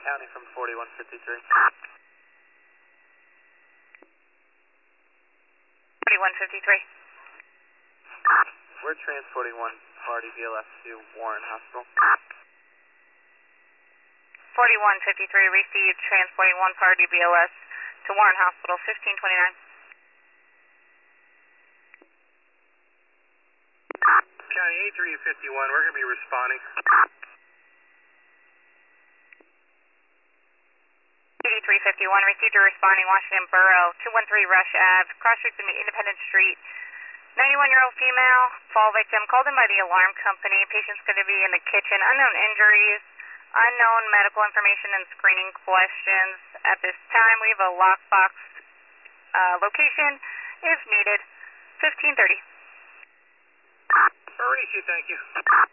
County from 4153. 4153. We're transporting one party BLS to Warren Hospital. 4153 received, transporting one party BLS to Warren Hospital, 1529. County 8351, we're going to be responding. 8351 received a responding Washington Borough, 213 Rush Ave, cross streets in Independence Street. 91-year-old female, fall victim, called in by the alarm company. Patient's going to be in the kitchen. Unknown injuries, unknown medical information and screening questions. At this time, we have a lockbox location if needed. 1530. Mauricio, thank you.